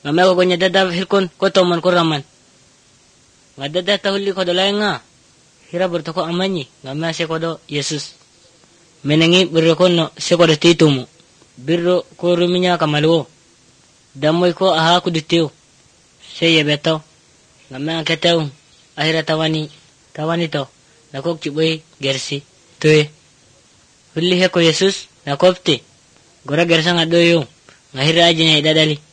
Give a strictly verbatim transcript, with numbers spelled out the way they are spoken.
Ngame ko gonya dada hirkon ko tomon ko raman. Nga dada tahuli ko dolay nga. Hira berto ko amanyi ngame se ko do Yesus. Menengi birro ko no se ko titumu. Birro ko ruminya kamaluo. Damoy ko aha ku ditiu. Se yebeto. Ngame keteu ahira tawani tawani to. Nakok ciboy gersi. Tuye. Huli he ko Yesus nakopti. Gora gersa ngadoyo. Ngahira aja nya dadali.